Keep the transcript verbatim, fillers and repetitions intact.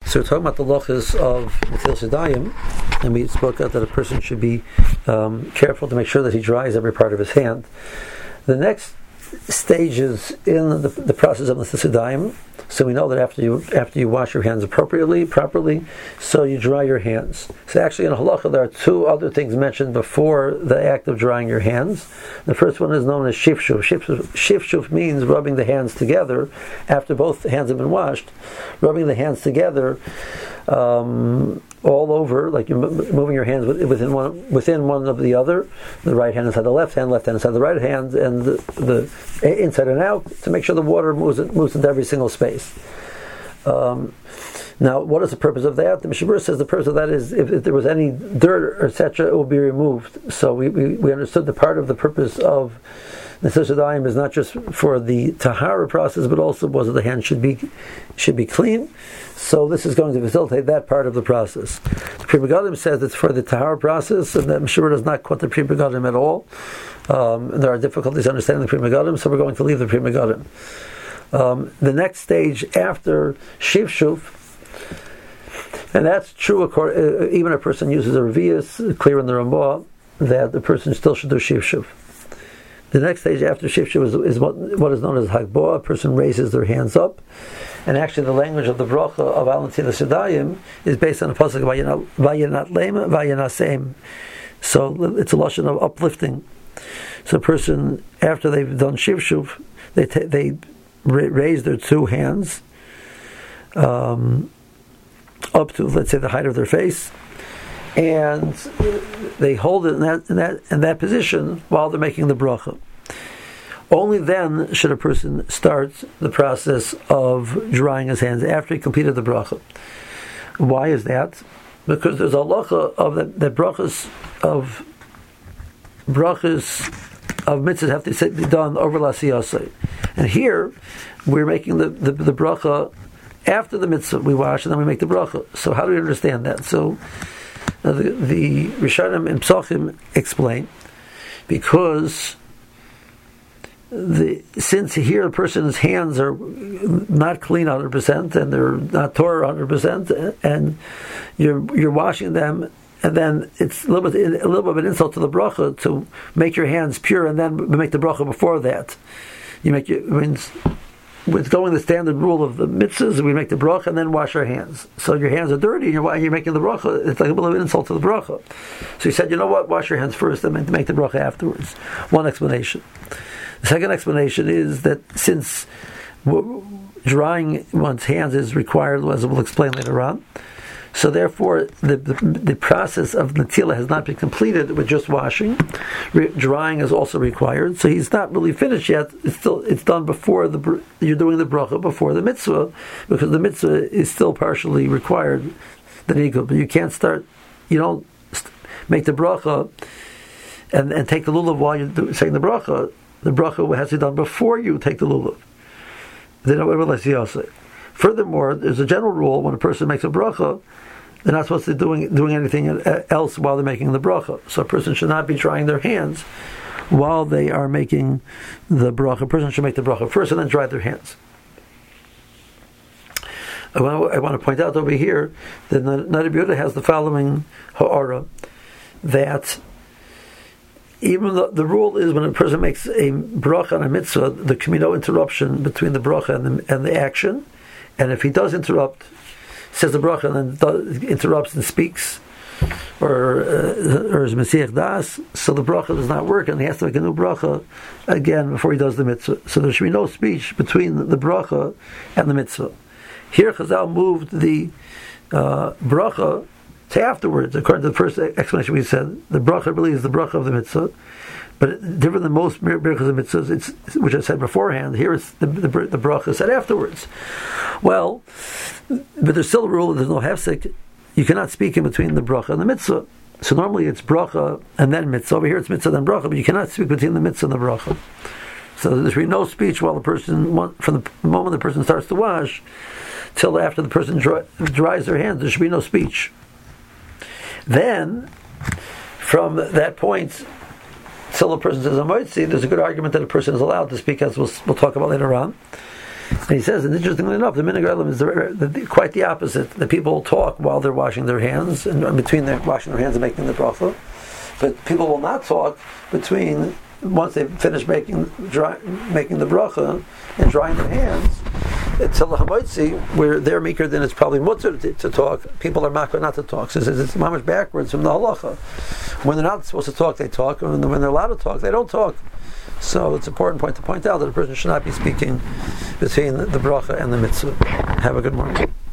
So we're talking about the lochas of Netilas Yadayim, and we spoke out that a person should be um, careful to make sure that he dries every part of his hand. The next stages in the, the process of Netilas Yadayim, so we know that after you after you wash your hands appropriately, properly, so you dry your hands. So actually in halacha there are two other things mentioned before the act of drying your hands. The first one is known as shifshuv. Shifshuv, shifshuv means rubbing the hands together after both hands have been washed. Rubbing the hands together um, all over, like you're moving your hands within one within one of the other. The right hand inside the left hand, left hand inside the right hand, and the, the inside and out to make sure the water moves moves into every single space. Um, now, what is the purpose of that? The Mishnah Berurah says the purpose of that is if, if there was any dirt, et cetera, it will be removed. So we, we, we understood the part of the purpose of Netilas Yadayim is not just for the tahara process, but also was that the hand should be should be clean. So this is going to facilitate that part of the process. The Pri Megadim says it's for the tahara process, and the Mishnah Berurah does not quote the Pri Megadim at all. Um, there are difficulties understanding the Pri Megadim, so we're going to leave the Pri Megadim. Um, the next stage after shivshuv, and that's true uh, even a person uses a revius, clear in the Ramah, that the person still should do shivshuv. The next stage after shivshuv is, is what, what is known as hagboah. A person raises their hands up, and actually the language of the bracha of Al Netilas Yadayim is based on a pasuk Vayenat Lema Vayenaseim. So it's a lashon of uplifting. So a person, after they've done shivshuv, they ta- they raise their two hands um, up to, let's say, the height of their face, and they hold it in that, in that in that position while they're making the bracha. Only then should a person start the process of drying his hands after he completed the bracha. Why is that? Because there's a halacha of that, that brachas of brachas of mitzvahs have to be done over l'asiyasei. And here we're making the, the, the bracha after the mitzvah. We wash and then we make the bracha. So how do we understand that? So uh, the, the Rishonim and Psachim explain, because the since here a person's hands are not clean one hundred percent and they're not Torah one hundred percent, and you're you're washing them, and then it's a little bit a little bit of an insult to the bracha to make your hands pure and then make the bracha before that. You make your, I mean, with going the standard rule of the mitzvahs, we make the bracha and then wash our hands. So your hands are dirty and you're, you're making the bracha. It's like a little bit of an insult to the bracha. So he said, you know what? Wash your hands first and make the bracha afterwards. One explanation. The second explanation is that since drying one's hands is required, as we'll explain later on, so therefore the, the the process of Natila has not been completed with just washing. Re- drying is also required. So he's not really finished yet. It's still it's done before the you're doing the bracha before the mitzvah, because the mitzvah is still partially required. The nigul, but you can't start. You don't st- make the bracha and and take the lulav while you're do, saying the bracha. The bracha has to be done before you take the lulav. They don't ever let you say. Furthermore, there's a general rule: when a person makes a bracha, they're not supposed to be doing doing anything else while they're making the bracha. So a person should not be drying their hands while they are making the bracha. A person should make the bracha first and then dry their hands. I want, to, I want to point out over here that Nadi B'Yehuda has the following ha'ara, that even though the rule is when a person makes a bracha and a mitzvah, there can be no interruption between the bracha and the, and the action. And if he does interrupt, says the bracha and then does, interrupts and speaks, or uh, or is Mesiach Das, so the bracha does not work, and he has to make a new bracha again before he does the mitzvah. So there should be no speech between the bracha and the mitzvah. Here Chazal moved the uh, bracha to afterwards. According to the first explanation we said, the bracha really is the bracha of the mitzvah, but different than most brachas and mitzvahs, it's, which I said beforehand, here it's the, the, the bracha said afterwards. Well, but there's still a rule that there's no hefsek. You cannot speak in between the bracha and the mitzvah. So normally it's bracha and then mitzvah. Over here it's mitzvah then bracha, but you cannot speak between the mitzvah and the bracha. So there should be no speech while the person, from the moment the person starts to wash till after the person dry, dries their hands. There should be no speech. Then, from that point till a person says a moitzi, there's a good argument that a person is allowed to speak, as we'll, we'll talk about later on. And he says, and interestingly enough, the minhag olam is the, the, quite the opposite. The people talk while they're washing their hands, and between their washing their hands and making the bracha. But people will not talk between once they've finished making dry, making the bracha and drying their hands. Until the Hamaitzi, where they're meeker, then it's probably mutter to, to talk. People are makar not to talk. So it's, it's much backwards from the halacha. When they're not supposed to talk, they talk. And when they're allowed to talk, they don't talk. So it's an important point to point out that a person should not be speaking between the, the bracha and the mitzvah. Have a good morning.